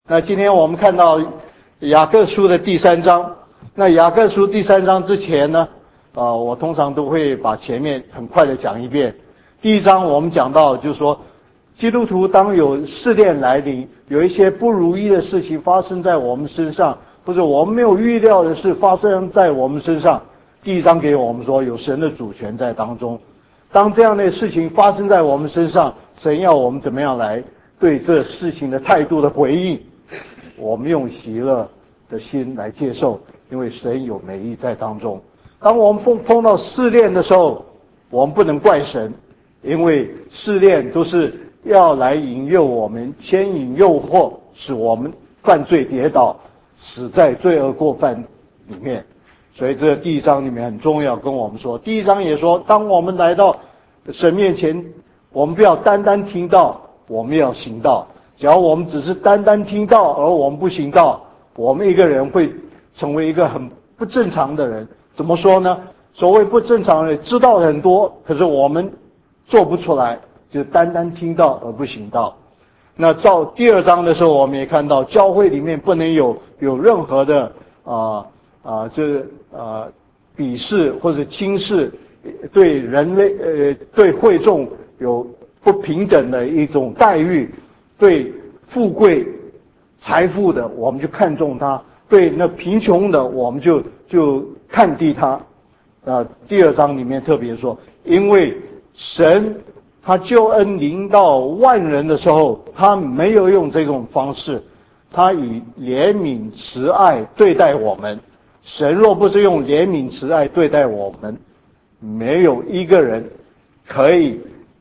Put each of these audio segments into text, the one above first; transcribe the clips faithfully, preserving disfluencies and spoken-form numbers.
那今天我们看到雅各书的第三章。那雅各书第三章之前呢，啊、呃，我通常都会把前面很快的讲一遍。第一章我们讲到，就是说，基督徒当有试炼来临，有一些不如意的事情发生在我们身上，或者我们没有预料的事发生在我们身上。第一章给我们说，有神的主权在当中。当这样的事情发生在我们身上，神要我们怎么样来对这事情的态度的回应？我们用喜乐的心来接受，因为神有美意在当中。当我们碰碰到试炼的时候，我们不能怪神，因为试炼都是要来引诱我们，牵引诱惑，使我们犯罪跌倒，死在罪恶过犯里面。所以这第一章里面很重要，跟我们说，第一章也说，当我们来到神面前，我们不要单单听道，我们要行道。只要我们只是单单听道，而我们不行道，我们一个人会成为一个很不正常的人。怎么说呢？所谓不正常的人，知道很多，可是我们做不出来，就是单单听道而不行道。那照第二章的时候，我们也看到，教会里面不能有有任何的啊啊，就是啊鄙视或者轻视，对人类呃对会众有不平等的一种待遇。对富贵财富的，我们就看重他；对那贫穷的，我们就就看低他。啊，第二章里面特别说，因为神他救恩临到万人的时候，他没有用这种方式，他以怜悯慈爱对待我们。神若不是用怜悯慈爱对待我们，没有一个人可以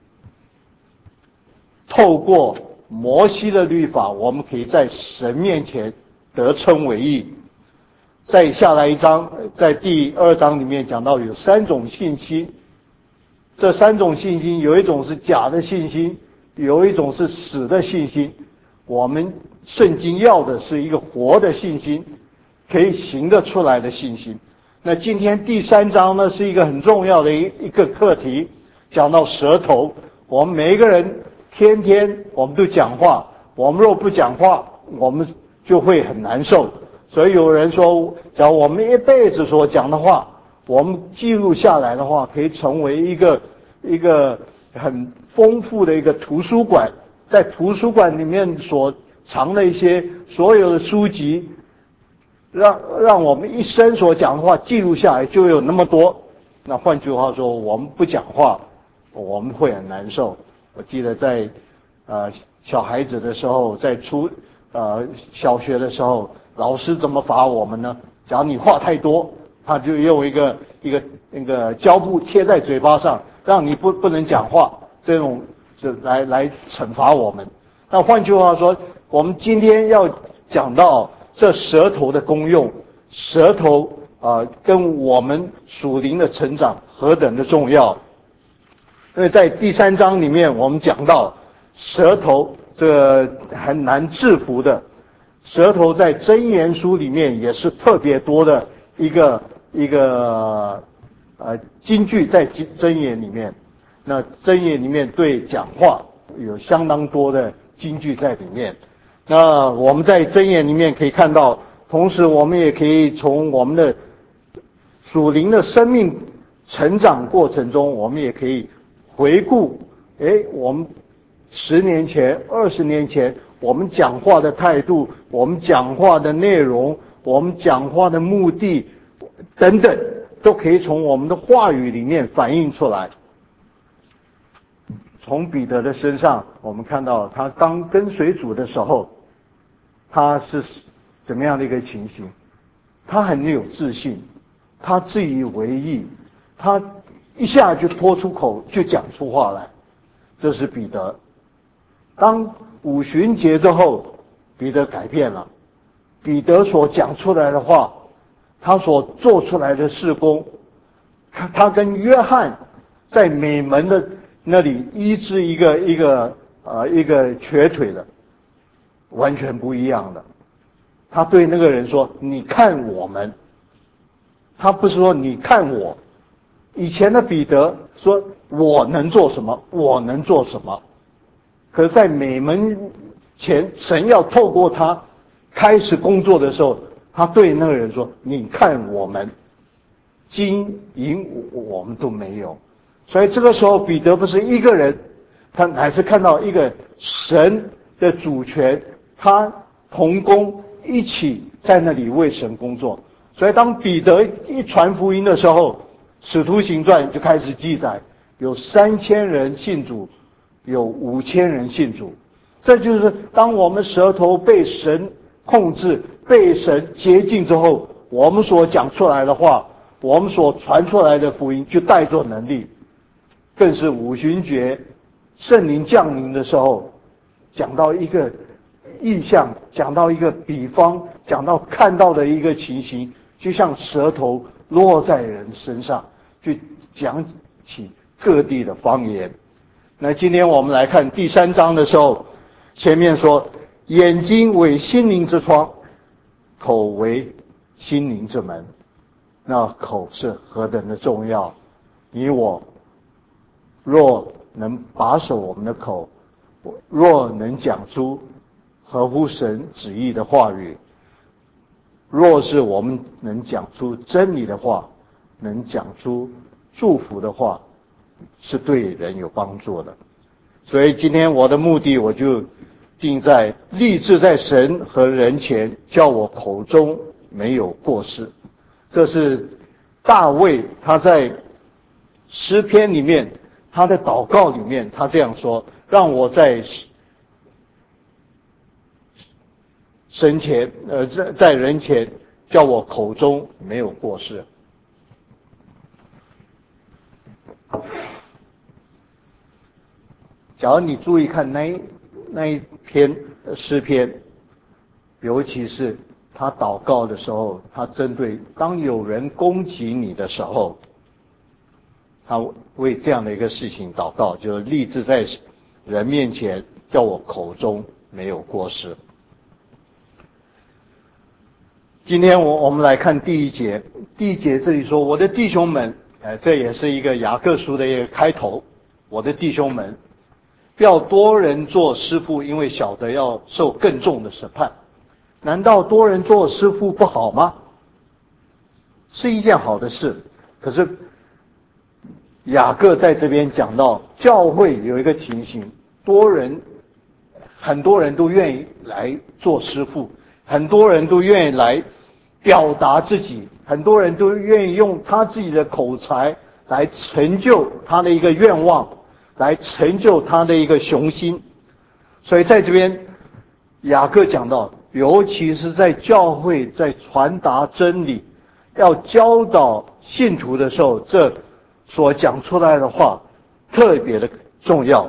透过摩西的律法，我们可以在神面前得称为义。再下来一章，在第二章里面讲到有三种信心，这三种信心，有一种是假的信心，有一种是死的信心。我们圣经要的是一个活的信心，可以行得出来的信心。那今天第三章呢，是一个很重要的一一个课题，讲到舌头。我们每一个人天天我们都讲话，我们若不讲话，我们就会很难受。所以有人说，假如我们一辈子所讲的话，我们记录下来的话，可以成为一个一个很丰富的一个图书馆。在图书馆里面所藏的一些所有的书籍，让让我们一生所讲的话记录下来，就有那么多。那换句话说，我们不讲话，我们会很难受。我记得在呃小孩子的时候，在初呃小学的时候，老师怎么罚我们呢？假如你话太多，他就用一个一个那个胶布贴在嘴巴上，让你不不能讲话，这种就来来惩罚我们。那换句话说，我们今天要讲到这舌头的功用，舌头啊、呃、跟我们属灵的成长何等的重要。因为在第三章里面，我们讲到舌头这个很难制服的，舌头在箴言书里面也是特别多的一个一个呃金句在箴言里面。那箴言里面对讲话有相当多的金句在里面。那我们在箴言里面可以看到，同时我们也可以从我们的属灵的生命成长过程中，我们也可以回顾，诶，我们十年前、二十年前，我们讲话的态度，我们讲话的内容，我们讲话的目的等等，都可以从我们的话语里面反映出来。从彼得的身上，我们看到他刚跟随主的时候，他是怎么样的一个情形？他很有自信，他自以为意，他一下就脱出口，就讲出话来。这是彼得。当五旬节之后，彼得改变了。彼得所讲出来的话，他所做出来的事工，他他跟约翰在美门的那里医治一个一个呃一个瘸腿的，完全不一样的。他对那个人说：“你看我们。”他不是说你看我。以前的彼得说：“我能做什么？我能做什么？”可是在美门前，神要透过他开始工作的时候，他对那个人说：“你看我们金银我们都没有。”所以这个时候彼得不是一个人，他还是看到一个神的主权，他同工一起在那里为神工作。所以当彼得一传福音的时候，使徒行传就开始记载，有三千人信主，有五千人信主。这就是当我们舌头被神控制，被神洁净之后，我们所讲出来的话，我们所传出来的福音就带着能力。更是五旬节圣灵降临的时候，讲到一个意象，讲到一个比方，讲到看到的一个情形，就像舌头落在人身上，就讲起各地的方言。那今天我们来看第三章的时候，前面说眼睛为心灵之窗，口为心灵之门。那口是何等的重要，你我若能把守我们的口，若能讲出合乎神旨意的话语，若是我们能讲出真理的话，能讲出祝福的话，是对人有帮助的。所以今天我的目的，我就定在立志在神和人前，叫我口中没有过失。这是大卫他在诗篇里面，他的祷告里面，他这样说：让我在神前，呃，在在人前，叫我口中没有过失。假如你注意看那一那一篇诗篇，尤其是他祷告的时候，他针对当有人攻击你的时候，他为这样的一个事情祷告，就是立志在人面前，叫我口中没有过失。今天我我们来看第一节，第一节这里说：“我的弟兄们，呃，这也是一个雅各书的一个开头。我的弟兄们，不要多人做师傅，因为晓得要受更重的审判。难道多人做师傅不好吗？是一件好的事。可是雅各在这边讲到教会有一个情形，多人，很多人都愿意来做师傅，很多人都愿意来表达自己，很多人都愿意用他自己的口才来成就他的一个愿望，来成就他的一个雄心。所以在这边雅各讲到，尤其是在教会在传达真理，要教导信徒的时候，这所讲出来的话特别的重要。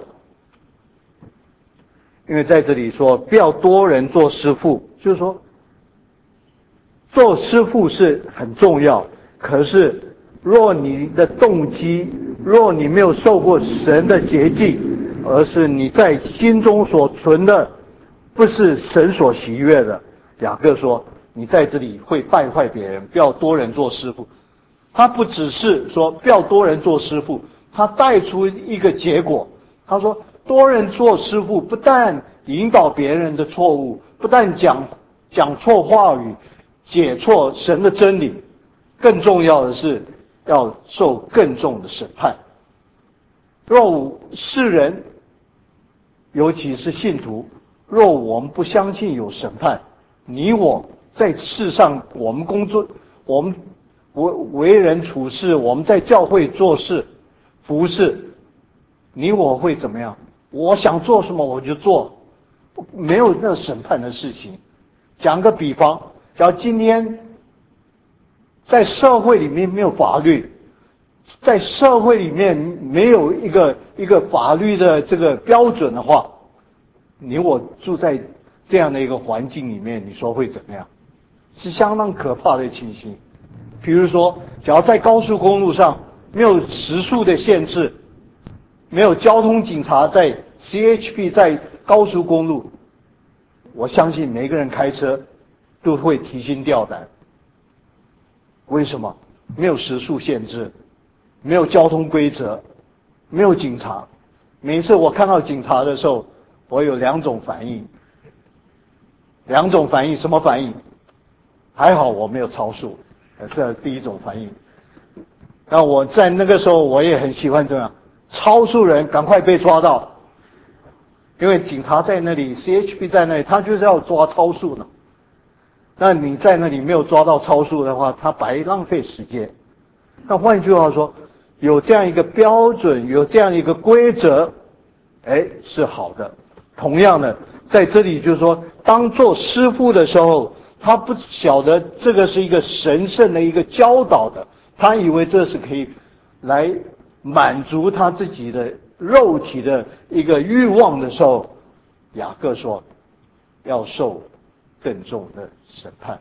因为在这里说不要多人做师傅，就是说做师傅是很重要，可是若你的动机，若你没有受过神的洁净，而是你在心中所存的不是神所喜悦的，雅各说你在这里会败坏别人。不要多人做师傅，他不只是说不要多人做师傅，他带出一个结果。他说多人做师傅不但引导别人的错误，不但讲讲错话语，解错神的真理，更重要的是要受更重的审判。若世人，尤其是信徒，若我们不相信有审判，你我在世上，我们工作，我们为为人处事，我们在教会做事服事，你我会怎么样？我想做什么我就做，没有那审判的事情。讲个比方，假如今天在社会里面没有法律，在社会里面没有一个一个法律的这个标准的话，你我住在这样的一个环境里面，你说会怎么样？是相当可怕的情形。比如说，假如在高速公路上没有时速的限制，没有交通警察在 C H P 在高速公路，我相信每个人开车都会提心吊胆。为什么？没有时速限制，没有交通规则，没有警察。每次我看到警察的时候，我有两种反应。 两种反应，什么反应？还好我没有超速，呃，这第一种反应。那我在那个时候我也很喜欢这样，超速人赶快被抓到，因为警察在那里 ，C H P 在那里，他就是要抓超速的。那你在那里没有抓到超速的话，他白浪费时间。那换句话说，有这样一个标准，有这样一个规则，哎，是好的。同样的，在这里就是说，当做师父的时候，他不晓得这个是一个神圣的一个教导的，他以为这是可以来满足他自己的肉体的一个欲望的时候，雅各说要受更重的审判，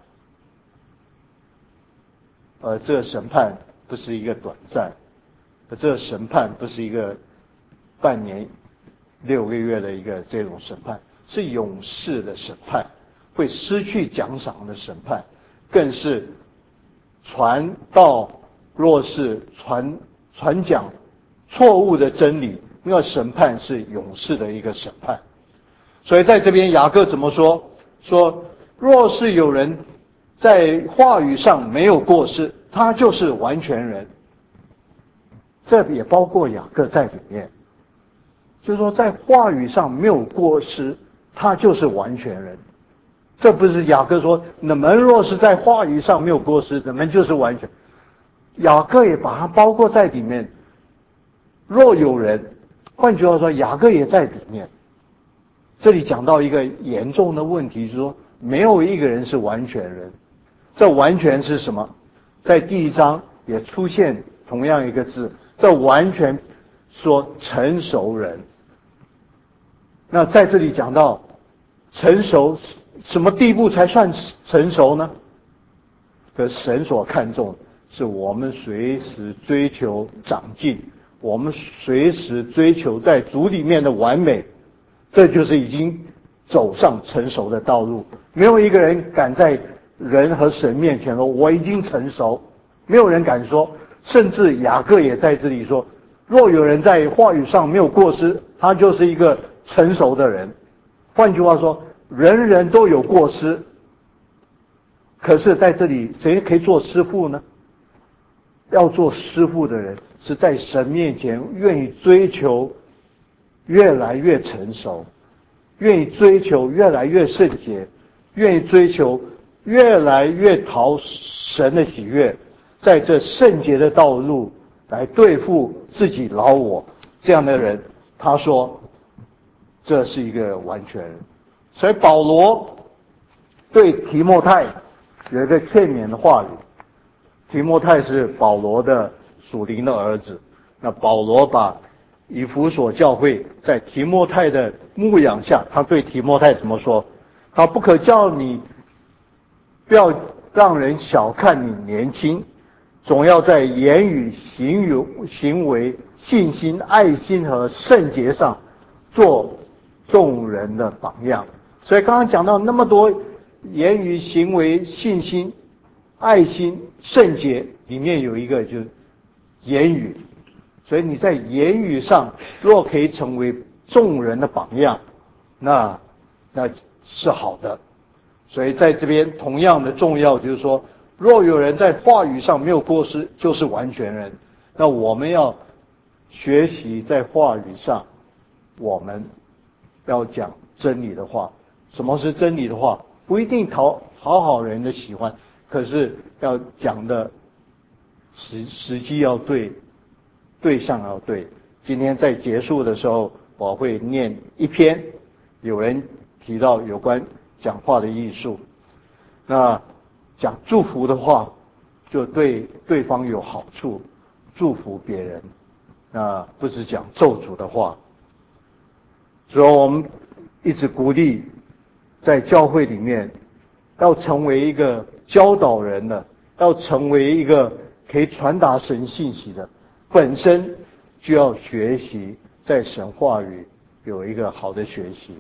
而这个审判不是一个短暂，而这个审判不是一个半年、六个月的一个这种审判，是永世的审判，会失去奖赏的审判，更是传道若是传传讲错误的真理，那审判是永世的一个审判。所以在这边雅各怎么说？说若是有人在话语上没有过失，他就是完全人。这也包括雅各在里面，就是说在话语上没有过失，他就是完全人。这不是雅各说你们若是在话语上没有过失，你们就是完全。雅各也把它包括在里面。若有人，换句话说，雅各也在里面。这里讲到一个严重的问题，就是说没有一个人是完全人。这完全是什么？在第一章也出现同样一个字，这完全说成熟人。那在这里讲到成熟，什么地步才算成熟呢？可神所看重是我们随时追求长进，我们随时追求在主里面的完美，这就是已经走上成熟的道路。没有一个人敢在人和神面前说我已经成熟，没有人敢说。甚至雅各也在这里说，若有人在话语上没有过失，他就是一个成熟的人。换句话说，人人都有过失，可是在这里谁可以做师父呢？要做师父的人是在神面前愿意追求越来越成熟，愿意追求越来越圣洁，愿意追求越来越讨神的喜悦，在这圣洁的道路来对付自己老我，这样的人，他说这是一个完全人。所以保罗对提摩太有一个劝勉的话语。提摩太是保罗的属灵的儿子，那保罗把以弗所教会在提摩太的牧养下，他对提摩太怎么说？他不可叫你，不要让人小看你年轻，总要在言语、行语、行为、信心、爱心和圣洁上做众人的榜样。所以刚刚讲到那么多言语、行为、信心、爱心、圣洁，里面有一个就是言语。所以你在言语上若可以成为众人的榜样，那那是好的。所以在这边同样的重要就是说，若有人在话语上没有过失，就是完全人。那我们要学习在话语上，我们要讲真理的话。什么是真理的话？不一定讨讨好人的喜欢，可是要讲的时时机要对，对象要对。今天在结束的时候，我会念一篇，有人提到有关讲话的艺术。那讲祝福的话，就对对方有好处，祝福别人。那不是讲咒诅的话。所以我们一直鼓励在教会里面要成为一个教导人的，要成为一个可以传达神信息的，本身就要学习在神话语有一个好的学习。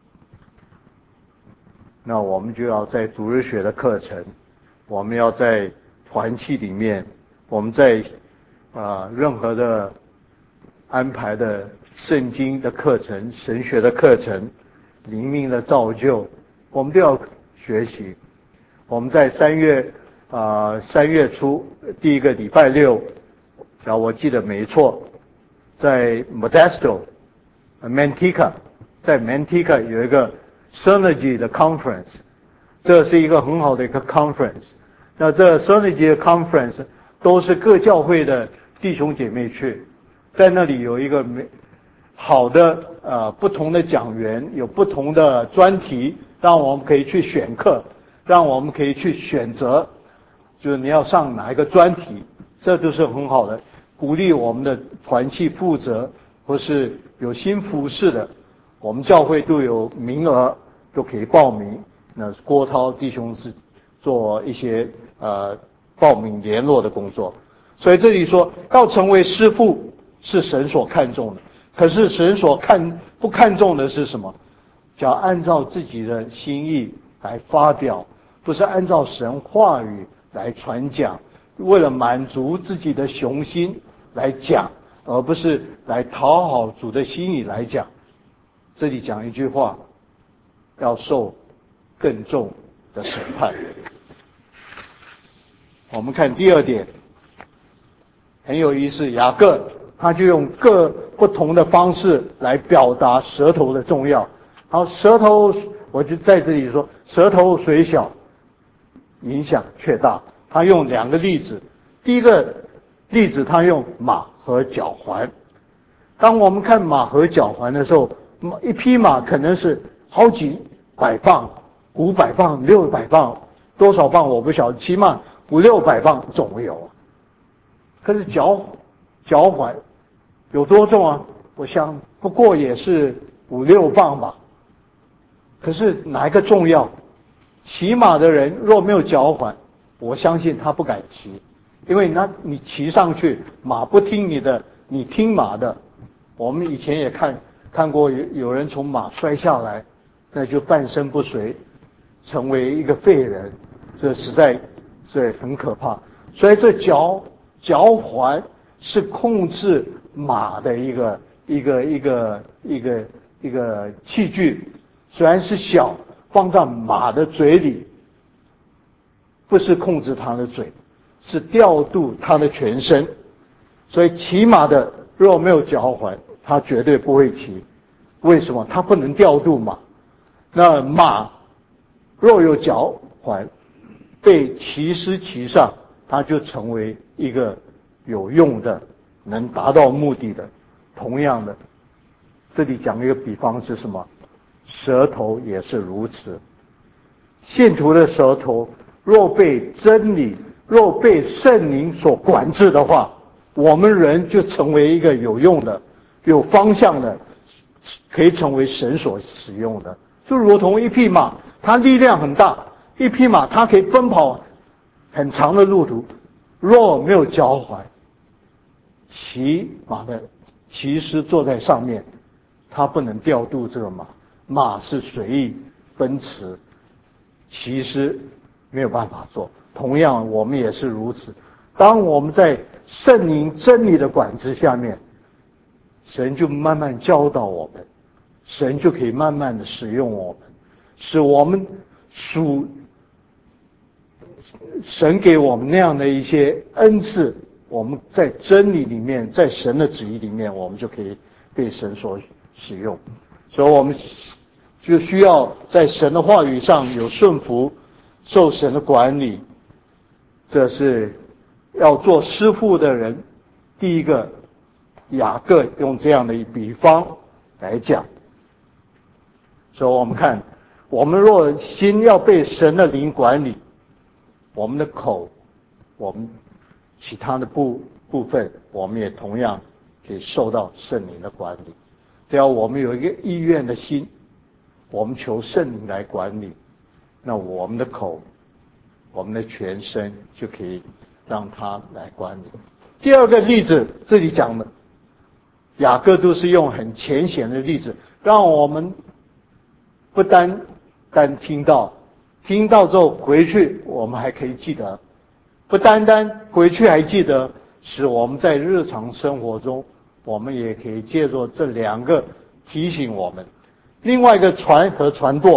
那我们就要在主日学的课程，我们要在团契里面，我们在啊、呃、任何的安排的圣经的课程、神学的课程、灵命的造就，我们都要学习。我们在三月啊三月初第一个礼拜六，只要我记得没错，在 Modesto、Manteca， 在 Manteca 有一个 Synergy 的 conference， 这是一个很好的一个 conference。那这 Synergy 的 conference 都是各教会的弟兄姐妹去，在那里有一个好的呃不同的讲员，有不同的专题，让我们可以去选课，让我们可以去选择，就是你要上哪一个专题，这都是很好的，鼓励我们的团契负责或是有新服事的，我们教会都有名额，都可以报名。那郭涛弟兄是做一些呃报名联络的工作，所以这里说要成为师父是神所看重的。可是神所看不看重的是什么？只要按照自己的心意来发表，不是按照神话语来传讲，为了满足自己的雄心来讲，而不是来讨好主的心意来讲。这里讲一句话，要受更重的审判。我们看第二点，很有意思，雅各他就用各不同的方式来表达舌头的重要。好，舌头，我就在这里说，舌头虽小，影响却大。他用两个例子，第一个例子他用马和脚环。当我们看马和脚环的时候，一匹马可能是好几百磅、五百磅、六百磅，多少磅我不晓得，起码五六百磅总有。可是脚脚环有多重啊？我想不过也是五六磅吧。可是哪一个重要？骑马的人若没有脚环，我相信他不敢骑，因为那你骑上去，马不听你的，你听马的。我们以前也看看过有有人从马摔下来，那就半身不遂，成为一个废人，这实在这很可怕。所以这脚脚环是控制马的一个一个一个一个一个器具，虽然是小，放在马的嘴里，不是控制它的嘴，是调度它的全身。所以骑马的若没有脚环，他绝对不会骑。为什么？他不能调度马。那马若有脚环，被骑师骑上，他就成为一个有用的，能达到目的的。同样的，这里讲一个比方是什么？舌头也是如此。信徒的舌头若被真理，若被圣灵所管制的话，我们人就成为一个有用的、有方向的，可以成为神所使用的。就如同一匹马，它力量很大，一匹马它可以奔跑很长的路途，若没有脚环，骑马的骑师坐在上面，他不能调度这个马，马是随意奔驰，骑师没有办法做。同样，我们也是如此。当我们在圣灵真理的管制下面，神就慢慢教导我们，神就可以慢慢的使用我们，使我们属神给我们那样的一些恩赐，我们在真理里面，在神的旨意里面，我们就可以被神所使用。所以我们就需要在神的话语上有顺服，受神的管理。这是要做师父的人，第一个雅各用这样的一比方来讲。所以我们看，我们若心要被神的灵管理，我们的口，我们其他的部部分，我们也同样可以受到圣灵的管理。只要我们有一个意愿的心，我们求圣灵来管理，那我们的口，我们的全身就可以让他来管理。第二个例子，这里讲的雅各都是用很浅显的例子，让我们不单单听到，听到之后回去我们还可以记得，不单单回去还记得，使我们在日常生活中，我们也可以借助这两个提醒我们。另外一个传和传舵，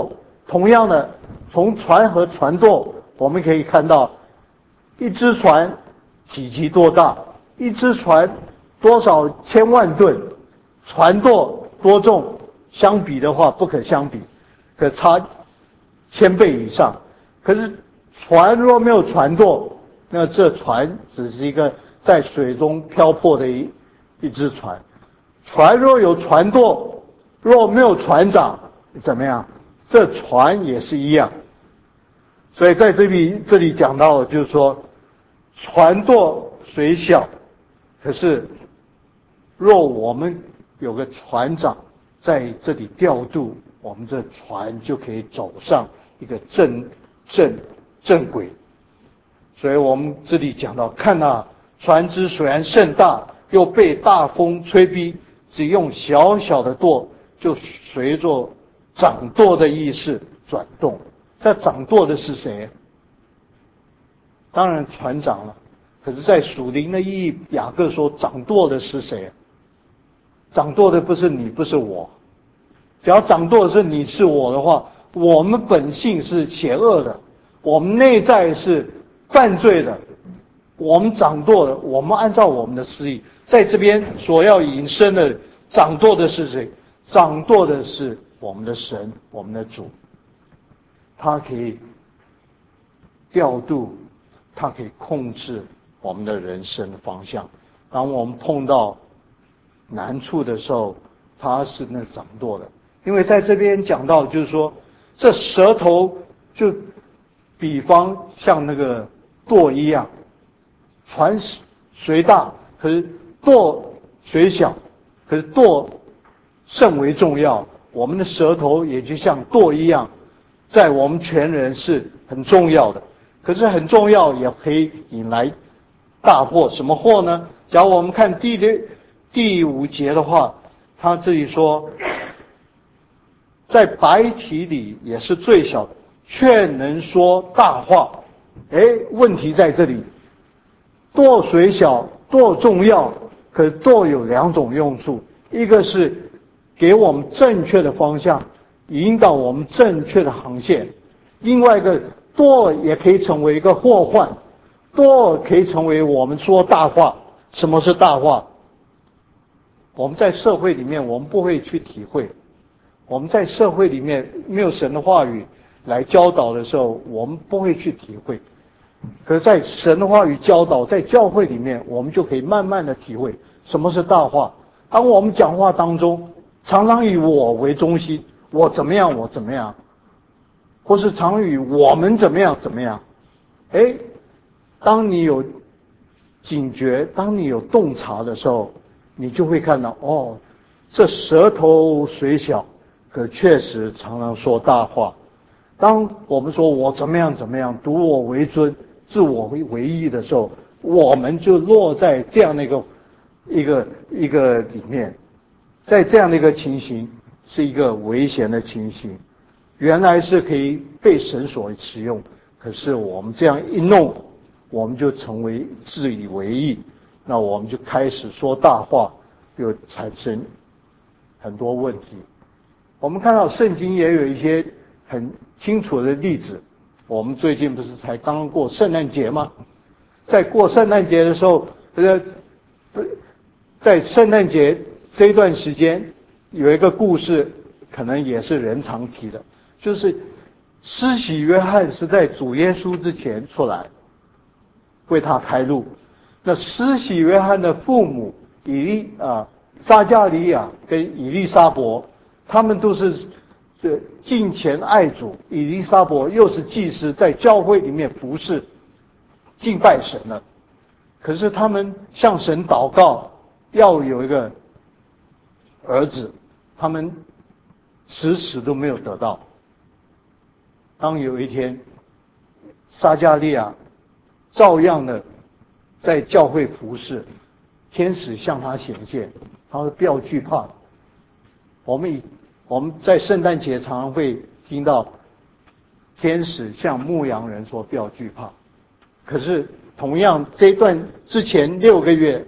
同样的，从船和船舵，我们可以看到，一只船体积多大，一只船多少千万吨，船舵多重，相比的话不可相比，可差千倍以上。可是船若没有船舵，那这船只是一个在水中漂泊的一一只船。船若有船舵，若没有船长，怎么样？这船也是一样。所以在这里这里讲到，就是说，船舵虽小，可是若我们有个船长在这里调度，我们这船就可以走上一个正正正轨。所以我们这里讲到，看啊，船只虽然甚大，又被大风吹逼，只用小小的舵，就随着掌舵的意识转动。这掌舵的是谁？当然船长了。可是在属灵的意义，雅各说掌舵的是谁？掌舵的不是你，不是我。只要掌舵的是你是我的话，我们本性是邪恶的，我们内在是犯罪的，我们掌舵的，我们按照我们的私意，在这边所要引申的掌舵的是谁？掌舵的是我们的神，我们的主。他可以调度，他可以控制我们的人生的方向。当我们碰到难处的时候，他是那掌舵的。因为在这边讲到，就是说，这舌头就比方像那个舵一样，船虽大，可是舵虽小，可是舵甚为重要。我们的舌头也就像舵一样，在我们全人是很重要的。可是很重要，也可以引来大祸。什么祸呢？假如我们看第六第五节的话，他这里说，在白体里也是最小的，却能说大话。哎，问题在这里，舵虽小，舵重要，可是舵有两种用处，一个是给我们正确的方向，引导我们正确的航线，另外一个舵也可以成为一个祸患，舵可以成为我们说大话。什么是大话？我们在社会里面，我们不会去体会。我们在社会里面没有神的话语来教导的时候，我们不会去体会。可是在神的话语教导，在教会里面，我们就可以慢慢的体会什么是大话。当我们讲话当中，常常以我为中心，我怎么样，我怎么样，或是常以我们怎么样怎么样。哎，当你有警觉，当你有洞察的时候，你就会看到，哦，这舌头虽小，可确实常常说大话。当我们说我怎么样怎么样，独我为尊，自我为义的时候，我们就落在这样的一个一个一个里面，在这样的一个情形，是一个危险的情形。原来是可以被神所使用，可是我们这样一弄，我们就成为自以为意，那我们就开始说大话，就产生很多问题。我们看到圣经也有一些很清楚的例子。我们最近不是才刚过圣诞节吗？在过圣诞节的时候，呃，在圣诞节这一段时间，有一个故事，可能也是人常提的，就是施洗约翰是在主耶稣之前出来，为他开路。那施洗约翰的父母以利啊撒加利亚跟以利沙伯，他们都是这敬虔爱主，以利沙伯又是祭司，在教会里面服侍敬拜神了。可是他们向神祷告，要有一个儿子，他们迟迟都没有得到。当有一天，撒加利亚照样的在教会服侍，天使向他显现，他说不要惧怕。我们以我们在圣诞节常常会听到天使向牧羊人说不要惧怕。可是同样这一段之前六个月，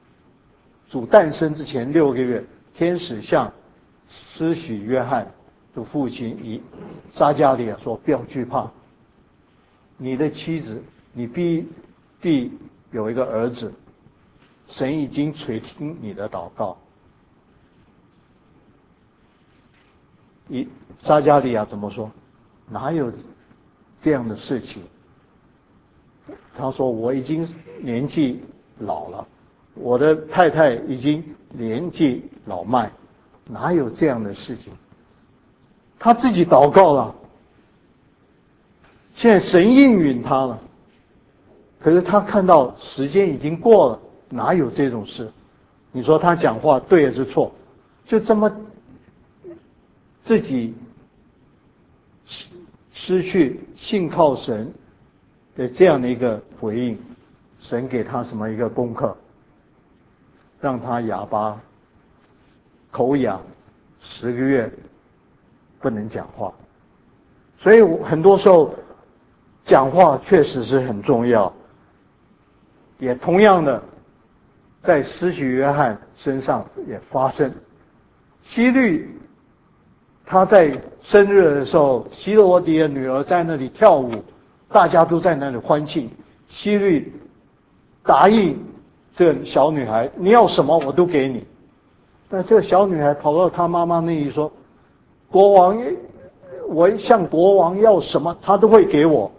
主诞生之前六个月，天使向施洗约翰的父亲以撒迦利亚说：“不要惧怕，你的妻子，你必必有一个儿子，神已经垂听你的祷告。”以撒迦利亚怎么说？哪有这样的事情？他说：“我已经年纪老了，我的太太已经年纪老迈，哪有这样的事情？”他自己祷告了，现在神应允他了，可是他看到时间已经过了，哪有这种事？你说他讲话对还是错？就这么自己失失去信靠神的这样的一个回应，神给他什么一个功课？让他哑巴、口哑，十个月不能讲话。所以很多时候讲话确实是很重要。也同样的，在施洗约翰身上也发生。希律他在生日的时候，希罗迪的女儿在那里跳舞，大家都在那里欢庆。希律答应这个小女孩：“你要什么我都给你。”那这个小女孩跑到她妈妈那里说：“国王，我向国王要什么，他都会给我。”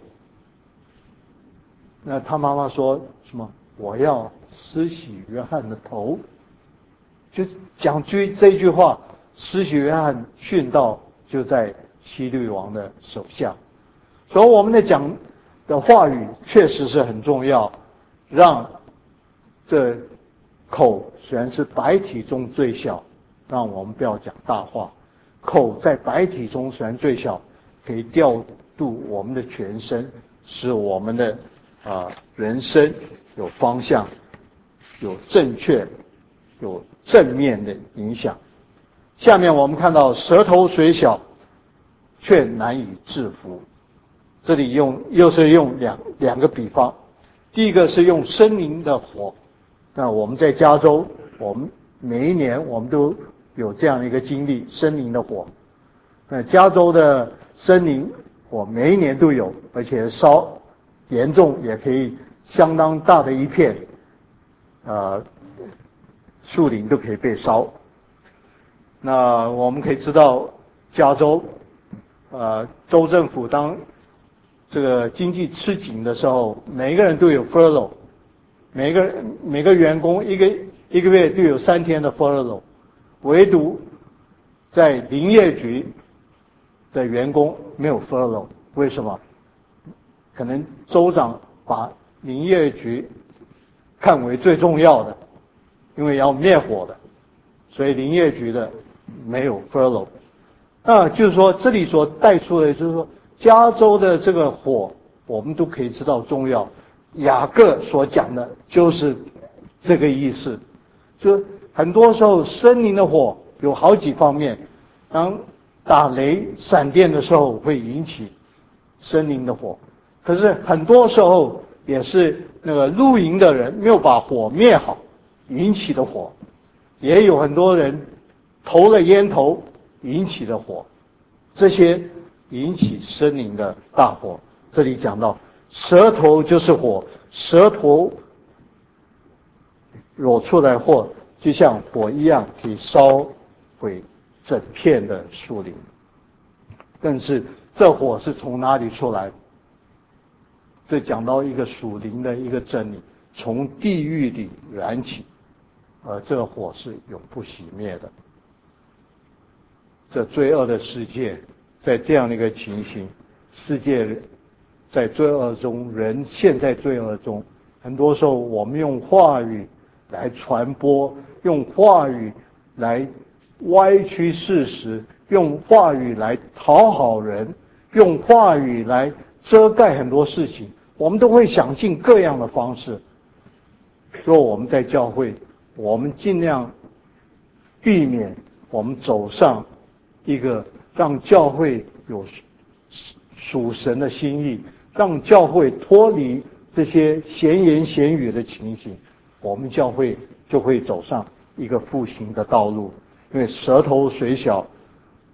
那她妈妈说什么？我要施洗约翰的头。就讲句这句话，施洗约翰殉道就在希律王的手下。所以我们的讲的话语确实是很重要，让这口虽然是百体中最小，让我们不要讲大话。口在百体中虽然最小，可以调度我们的全身，使我们的啊人生有方向，有正确，有正面的影响。下面我们看到舌头虽小，却难以制服。这里用又是用两两个比方，第一个是用森林的火。那我们在加州，我们每一年我们都有这样的一个经历，森林的火。那加州的森林火每一年都有，而且烧严重，也可以相当大的一片，呃，树林都可以被烧。那我们可以知道，加州，呃，州政府当这个经济吃紧的时候，每一个人都有 furlough， 每个每个员工一个一个月都有三天的 furlough， 唯独在林业局的员工没有 furlough， 为什么？可能州长把林业局看为最重要的，因为要灭火的，所以林业局的没有 furlough。那就是说，这里所带出的就是说，加州的这个火，我们都可以知道重要。雅各所讲的就是这个意思，就很多时候森林的火有好几方面，当打雷闪电的时候会引起森林的火，可是很多时候也是那个露营的人没有把火灭好引起的火，也有很多人投了烟头引起的火，这些引起森林的大火。这里讲到舌头就是火，舌头惹出来火，就像火一样，可以烧毁整片的树林。但是这火是从哪里出来？这讲到一个属灵的一个真理，从地狱里燃起，而这个火是永不熄灭的。这罪恶的世界，在这样的一个情形，世界在罪恶中，人陷在罪恶中，很多时候我们用话语来传播，用话语来歪曲事实，用话语来讨好人，用话语来遮盖很多事情，我们都会想尽各样的方式。若我们在教会，我们尽量避免我们走上一个让教会有属神的心意，让教会脱离这些闲言闲语的情形，我们教会就会走上一个复兴的道路。因为舌头虽小，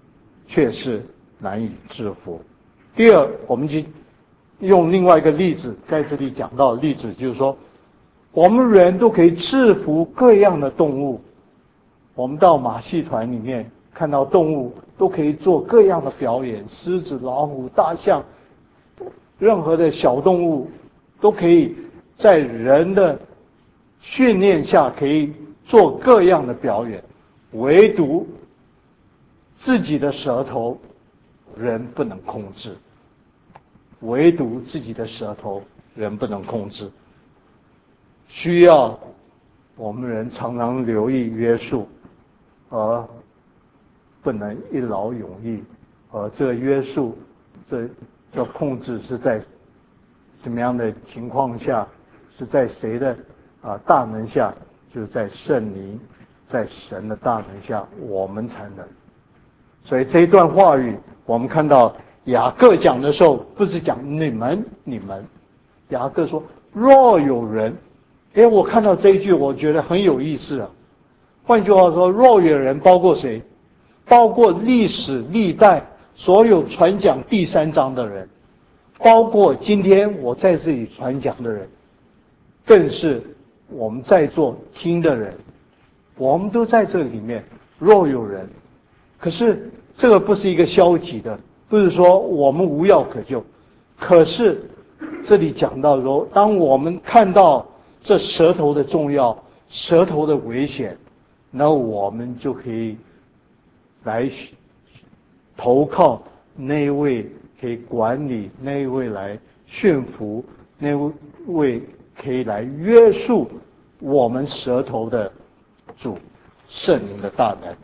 却是难以制服。第二，我们就用另外一个例子，在这里讲到的例子，就是说，我们人都可以制服各样的动物。我们到马戏团里面看到动物都可以做各样的表演，狮子、老虎、大象，任何的小动物都可以在人的训练下可以做各样的表演，唯独自己的舌头人不能控制，唯独自己的舌头人不能控制，需要我们人常常留意约束，而不能一劳永逸。而这个约束，这这控制是在什么样的情况下？是在谁的啊大能下？就是在圣灵，在神的大能下，我们才能。所以这一段话语，我们看到雅各讲的时候，不是讲你们你们，雅各说若有人，哎，我看到这一句，我觉得很有意思啊。换句话说，若有人包括谁？包括历史历代所有传讲第三章的人，包括今天我在这里传讲的人，更是我们在座听的人，我们都在这里面。若有人，可是这个不是一个消极的，不是说我们无药可救。可是这里讲到说，当我们看到这舌头的重要，舌头的危险，那我们就可以来投靠那一位可以管理，那一位来驯服，那一位可以来约束我们舌头的主，圣灵的大能。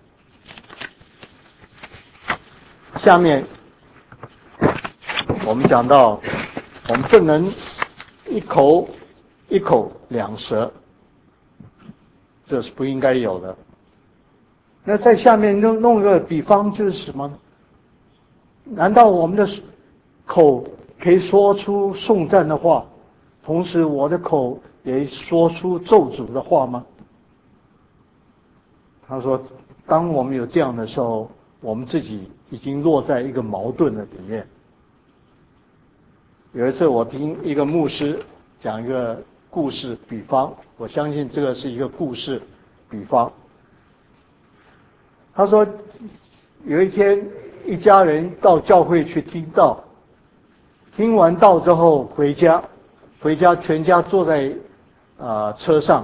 下面我们讲到，我们不能一口一口两舌，这是不应该有的。那在下面弄弄个比方，就是什么呢？难道我们的口可以说出颂赞的话，同时我的口也说出咒诅的话吗？他说，当我们有这样的时候，我们自己已经落在一个矛盾的里面。有一次我听一个牧师讲一个故事比方，我相信这个是一个故事比方。他说，有一天一家人到教会去听道，听完道之后回家，回家全家坐在啊、呃、车上，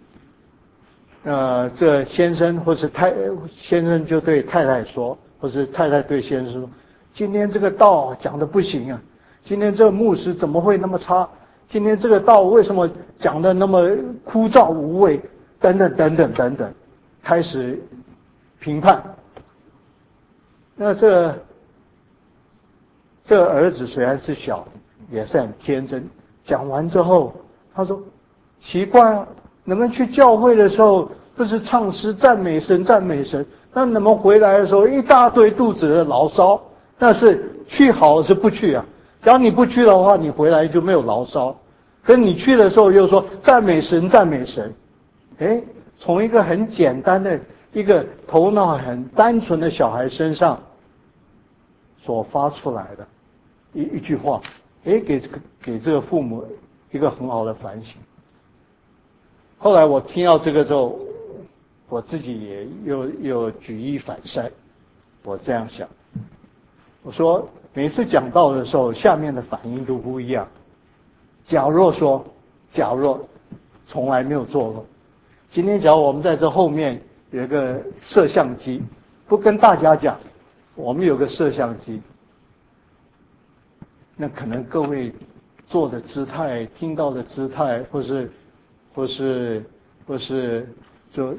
呃，这先生或是太先生就对太太说，或是太太对先生说，今天这个道讲得不行啊，今天这个牧师怎么会那么差？今天这个道为什么讲得那么枯燥无味？等等等等等等，开始评判。那这这个儿子虽然是小，也是很天真。讲完之后，他说：“奇怪啊，你们去教会的时候不是唱诗赞美神赞美神，那你们回来的时候一大堆肚子的牢骚，那是去好是不去啊？假如你不去的话，你回来就没有牢骚。可是你去的时候又说赞美神赞美神，哎，从一个很简单的一个头脑很单纯的小孩身上所发出来的一一句话，哎，给这个给这个父母一个很好的反省。后来我听到这个之后，我自己也又又举一反三，我这样想，我说每次讲道的时候，下面的反应都不一样。假若说，假若从来没有做过，今天假如我们在这后面有一个摄像机，不跟大家讲，我们有个摄像机，那可能各位坐的姿态、听到的姿态，或是或是或是就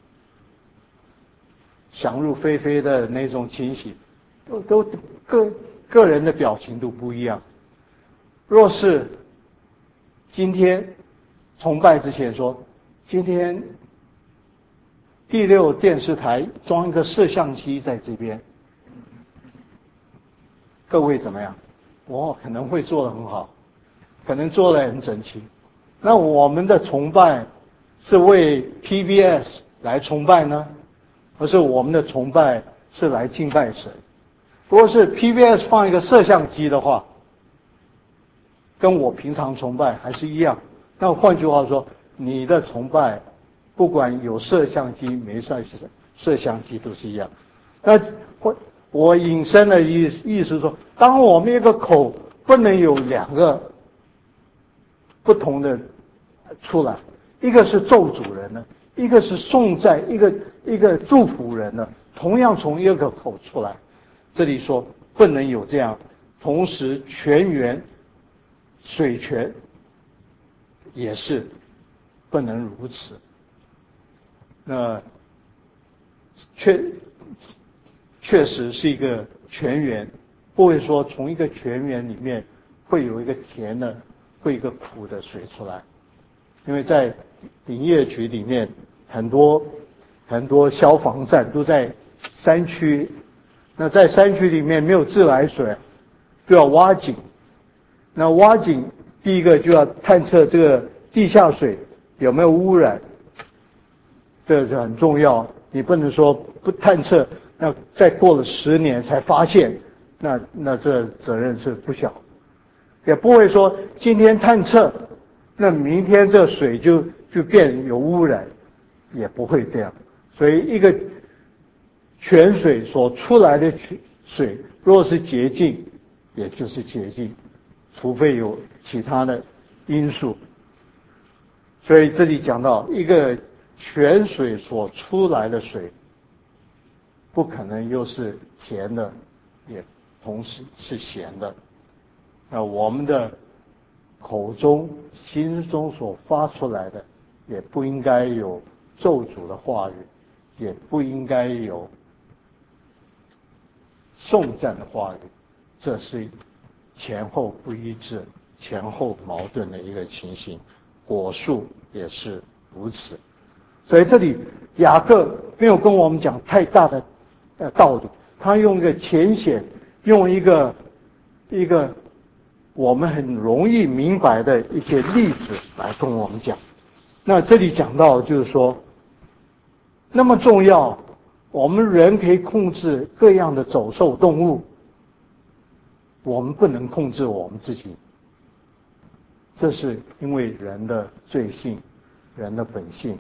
想入非非的那种情形，都都个个人的表情都不一样。若是今天崇拜之前说，今天第六电视台装一个摄像机在这边，各位怎么样？我可能会做得很好，可能做得很整齐。那我们的崇拜是为 P B S 来崇拜呢，而是我们的崇拜是来敬拜神？ 如果是 P B S 放一个摄像机的话，跟我平常崇拜还是一样。那换句话说，你的崇拜不管有摄像机没摄摄像机都是一样。那我我引申的意意思说，当我们一个口不能有两个不同的出来，一个是咒主人的，一个是颂赞，一个一个祝福人的，同样从一个口出来。这里说不能有这样，同时泉源、水泉也是不能如此。那确确实是一个泉源，不会说从一个泉源里面会有一个甜的，会有一个苦的水出来。因为在林业局里面，很多很多消防站都在山区，那在山区里面没有自来水，就要挖井。那挖井第一个就要探测这个地下水有没有污染，这是很重要。你不能说不探测，那再过了十年才发现，那那这责任是不小。也不会说今天探测，那明天这水就就变有污染，也不会这样。所以一个泉水所出来的水，若是洁净，也就是洁净，除非有其他的因素。所以这里讲到一个泉水所出来的水，不可能又是甜的，也同时是咸的。那我们的口中、心中所发出来的，也不应该有咒诅的话语，也不应该有颂赞的话语，这是前后不一致、前后矛盾的一个情形。果树也是如此。所以这里雅各没有跟我们讲太大的呃道理，他用一个浅显，用一个一个我们很容易明白的一些例子来跟我们讲。那这里讲到就是说，那么重要，我们人可以控制各样的走兽动物，我们不能控制我们自己。这是因为人的罪性，人的本性。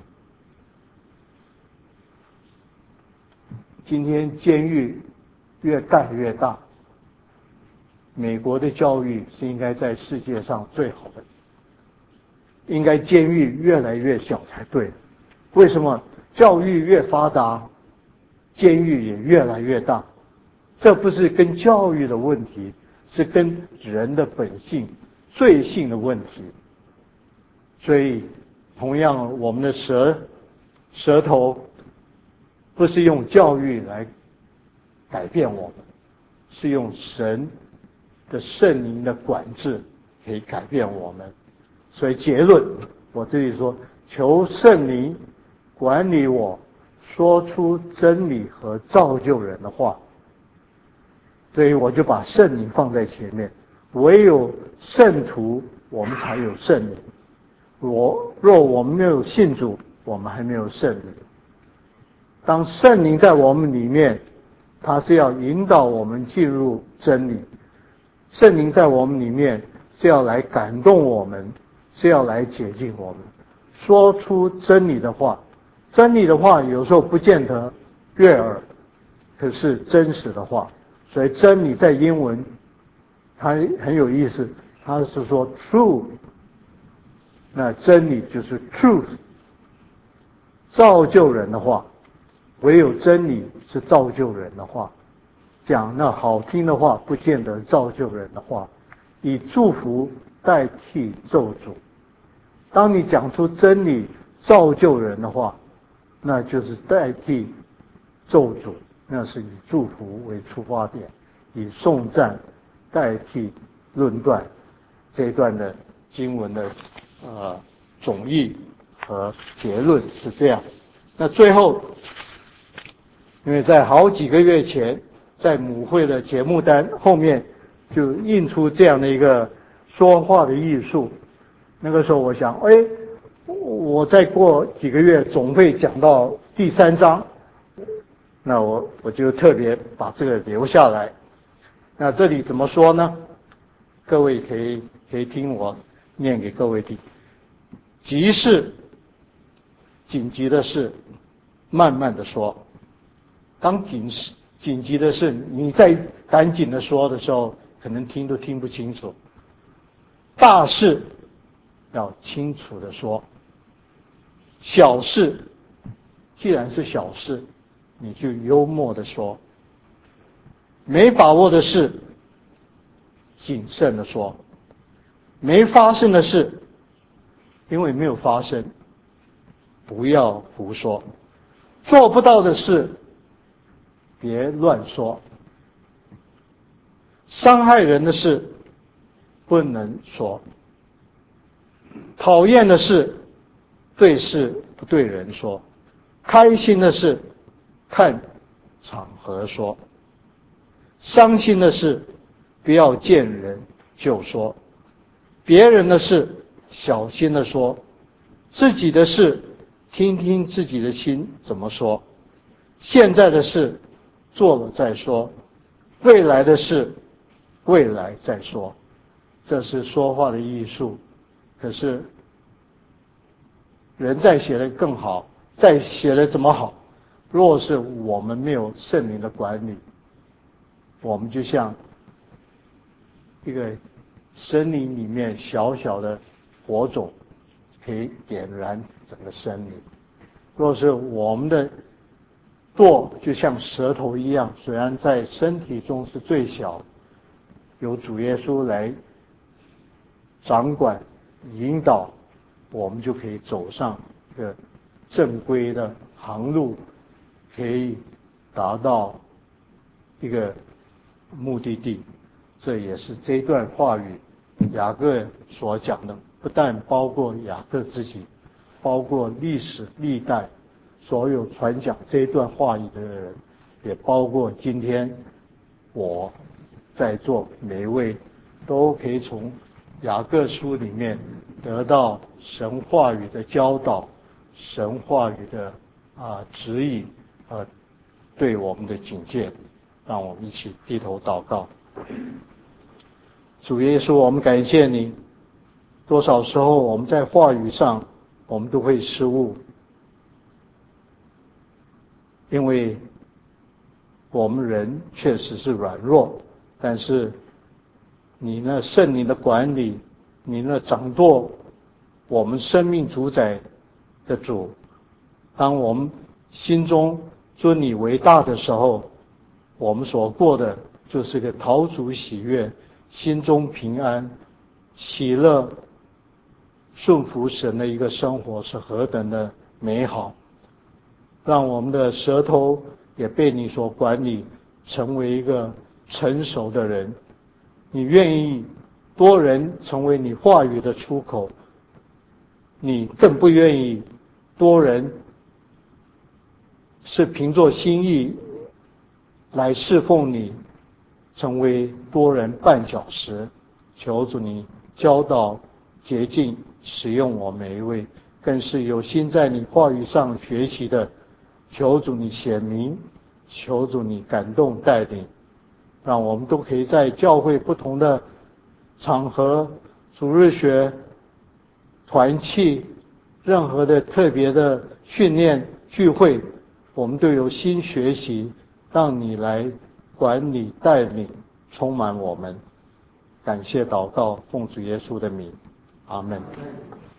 今天监狱越盖越大，美国的教育是应该在世界上最好的，应该监狱越来越小才对。为什么？教育越发达，监狱也越来越大。这不是跟教育的问题，是跟人的本性、罪性的问题。所以同样，我们的舌舌头不是用教育来改变我们，是用神的圣灵的管制可以改变我们。所以结论，我这里说，求圣灵管理我，说出真理和造就人的话。所以我就把圣灵放在前面，唯有圣徒，我们才有圣灵。我若我们没有信主，我们还没有圣灵。当圣灵在我们里面，他是要引导我们进入真理。圣灵在我们里面是要来感动我们，是要来解禁我们，说出真理的话。真理的话有时候不见得悦耳，可是真实的话。所以真理在英文它很有意思，它是说 true， 那真理就是 truth， 造就人的话，唯有真理是造就人的话。讲那好听的话不见得造就人的话，以祝福代替咒诅。当你讲出真理造就人的话，那就是代替咒诅，那是以祝福为出发点，以颂赞代替论断。这一段的经文的呃总义和结论是这样。那最后，因为在好几个月前，在母会的节目单后面就印出这样的一个说话的艺术。那个时候我想，哎，我再过几个月总会讲到第三章，那我我就特别把这个留下来。 那这里怎么说呢？各位可以可以听我念给各位听。急事，紧急的事，慢慢的说。当紧事紧急的事，你再赶紧的说的时候，可能听都听不清楚。大事要清楚的说，小事既然是小事，你就幽默的说。没把握的事，谨慎的说。没发生的事，因为没有发生，不要胡说。做不到的事，别乱说。伤害人的事不能说。讨厌的事，对事不对人说。开心的事，看场合说。伤心的事，不要见人就说。别人的事，小心的说。自己的事，听听自己的心怎么说。现在的事，做了再说。未来的事，未来再说。这是说话的艺术。可是人再写得更好，再写得怎么好，若是我们没有圣灵的管理，我们就像一个森林里面小小的火种，可以点燃整个森林。若是我们的舵就像舌头一样，虽然在身体中是最小，由主耶稣来掌管引导，我们就可以走上一个正规的航路，可以达到一个目的地。这也是这段话语雅各所讲的，不但包括雅各自己，包括历史历代所有传讲这一段话语的人，也包括今天我在座每一位，都可以从雅各书里面得到神话语的教导，神话语的啊指引和对我们的警戒。让我们一起低头祷告。主耶稣，我们感谢你。多少时候我们在话语上我们都会失误，因为我们人确实是软弱，但是你那圣灵的管理，你那掌舵我们生命主宰的主，当我们心中尊你为大的时候，我们所过的就是个讨主喜悦，心中平安喜乐顺服神的一个生活，是何等的美好。让我们的舌头也被你所管理，成为一个成熟的人。你愿意多人成为你话语的出口，你更不愿意多人是凭着心意来侍奉你，成为多人绊脚石。求主你教导洁净使用我每一位，更是有心在你话语上学习的，求主你显明，求主你感动带领，让我们都可以在教会不同的场合，主日学、团契，任何的特别的训练聚会，我们都有新学习，让你来管理带领充满我们。感谢祷告，奉主耶稣的名，阿们。